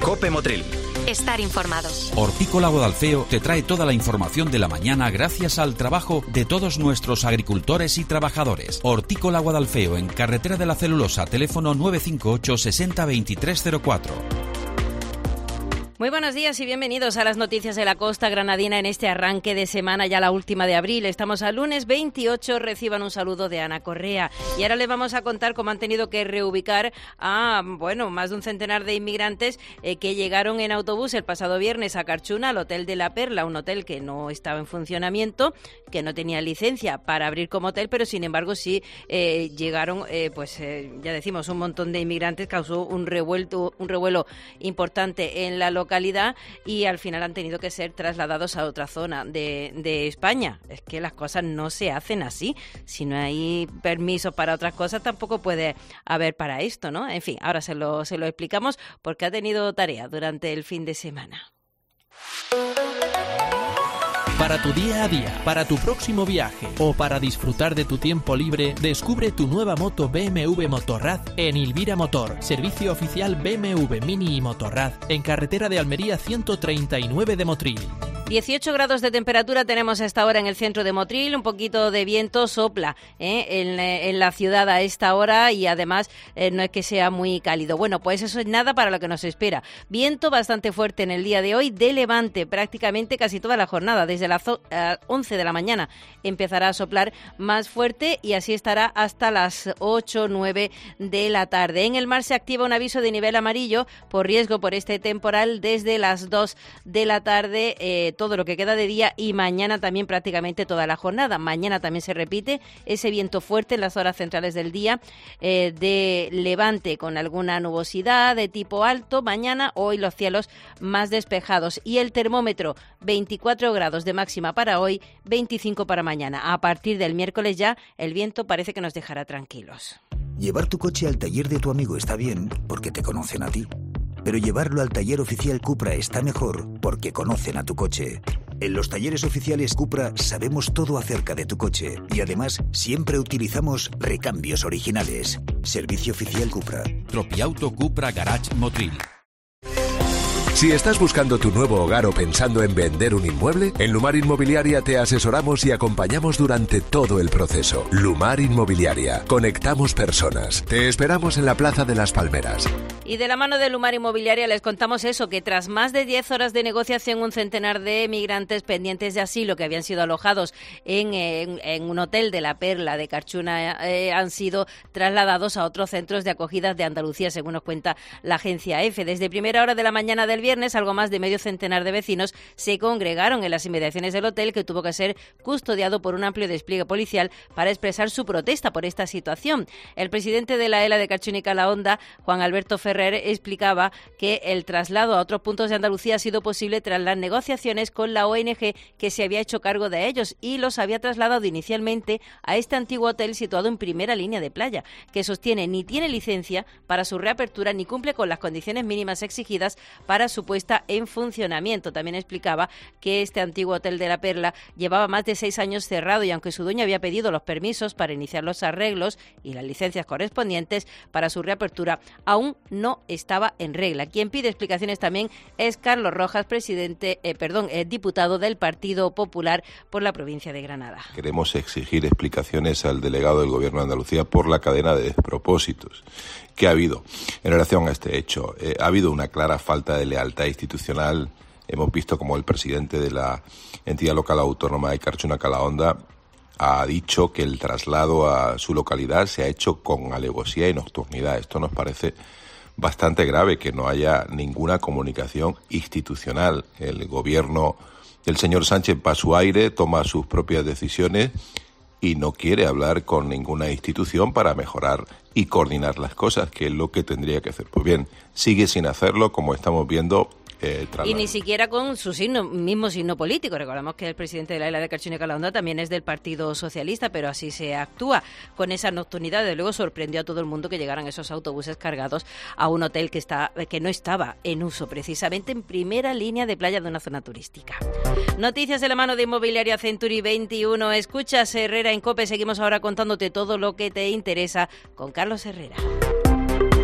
COPE Motril. Estar informado. Hortícola Guadalfeo te trae toda la información de la mañana gracias al trabajo de todos nuestros agricultores y trabajadores. Hortícola Guadalfeo, en Carretera de la Celulosa, teléfono 958 60 2304. Muy buenos días y bienvenidos a las noticias de la costa granadina en este arranque de semana, ya la última de abril. Estamos al lunes 28, reciban un saludo de Ana Correa. Y ahora les vamos a contar cómo han tenido que reubicar a, más de un centenar de inmigrantes que llegaron en autobús el pasado viernes a Carchuna, al Hotel de la Perla, un hotel que no estaba en funcionamiento, que no tenía licencia para abrir como hotel, pero sin embargo sí llegaron, ya decimos, un montón de inmigrantes, causó un revuelo importante en la localidad y al final han tenido que ser trasladados a otra zona de España. Es que las cosas no se hacen así. Si no hay permiso para otras cosas, tampoco puede haber para esto, ¿no? En fin, ahora se lo explicamos porque ha tenido tarea durante el fin de semana. Para tu día a día, para tu próximo viaje o para disfrutar de tu tiempo libre, descubre tu nueva moto BMW Motorrad en Ilvira Motor, servicio oficial BMW Mini y Motorrad, en carretera de Almería 139 de Motril. 18 grados de temperatura tenemos a esta hora en el centro de Motril, un poquito de viento sopla en la ciudad a esta hora y además no es que sea muy cálido. Bueno, pues eso es nada para lo que nos espera. Viento bastante fuerte en el día de hoy, de levante prácticamente casi toda la jornada, desde las 11 de la mañana empezará a soplar más fuerte y así estará hasta las 8 o 9 de la tarde. En el mar se activa un aviso de nivel amarillo por riesgo por este temporal desde las 2 de la tarde, todo lo que queda de día y mañana también prácticamente toda la jornada. Mañana también se repite ese viento fuerte en las horas centrales del día de levante con alguna nubosidad de tipo alto. Mañana, hoy los cielos más despejados y el termómetro 24 grados de máxima para hoy, 25 para mañana. A partir del miércoles ya el viento parece que nos dejará tranquilos. Llevar tu coche al taller de tu amigo está bien porque te conocen a ti. Pero llevarlo al taller oficial Cupra está mejor porque conocen a tu coche. En los talleres oficiales Cupra sabemos todo acerca de tu coche y además siempre utilizamos recambios originales. Servicio oficial Cupra. Tropiauto Cupra Garage Motril. Si estás buscando tu nuevo hogar o pensando en vender un inmueble, en Lumar Inmobiliaria te asesoramos y acompañamos durante todo el proceso. Lumar Inmobiliaria. Conectamos personas. Te esperamos en la Plaza de las Palmeras. Y de la mano de Lumar Inmobiliaria les contamos eso, que tras más de 10 horas de negociación, un centenar de migrantes pendientes de asilo que habían sido alojados en un hotel de la Perla de Carchuna han sido trasladados a otros centros de acogida de Andalucía, según nos cuenta la agencia EFE. Desde primera hora de la mañana del viernes, algo más de medio centenar de vecinos se congregaron en las inmediaciones del hotel, que tuvo que ser custodiado por un amplio despliegue policial para expresar su protesta por esta situación. El presidente de la ELA de Carchuna y Calahonda, Juan Alberto Ferrer, explicaba que el traslado a otros puntos de Andalucía ha sido posible tras las negociaciones con la ONG que se había hecho cargo de ellos y los había trasladado inicialmente a este antiguo hotel situado en primera línea de playa, que sostiene ni tiene licencia para su reapertura ni cumple con las condiciones mínimas exigidas para su puesta en funcionamiento. También explicaba que este antiguo hotel de la Perla llevaba más de 6 años cerrado y aunque su dueño había pedido los permisos para iniciar los arreglos y las licencias correspondientes para su reapertura, aún no estaba en regla. Quien pide explicaciones también es Carlos Rojas, diputado del Partido Popular por la provincia de Granada. Queremos exigir explicaciones al delegado del Gobierno de Andalucía por la cadena de despropósitos que ha habido en relación a este hecho. Ha habido una clara falta de lealtad institucional. Hemos visto como el presidente de la entidad local autónoma de Carchuna Calahonda ha dicho que el traslado a su localidad se ha hecho con alevosía y nocturnidad. Esto nos parece bastante grave, que no haya ninguna comunicación institucional. El gobierno del señor Sánchez va a su aire, toma sus propias decisiones y no quiere hablar con ninguna institución para mejorar y coordinar las cosas, que es lo que tendría que hacer. Pues bien, sigue sin hacerlo, como estamos viendo. Y ni siquiera con su mismo signo político. Recordamos que el presidente de la ELA de Carchuna y Calahonda también es del Partido Socialista, pero así se actúa con esa nocturnidad. De luego sorprendió a todo el mundo que llegaran esos autobuses cargados a un hotel que no estaba en uso, precisamente en primera línea de playa de una zona turística. Noticias de la mano de Inmobiliaria Century 21. Escuchas Herrera en COPE. Seguimos ahora contándote todo lo que te interesa con Carlos Herrera.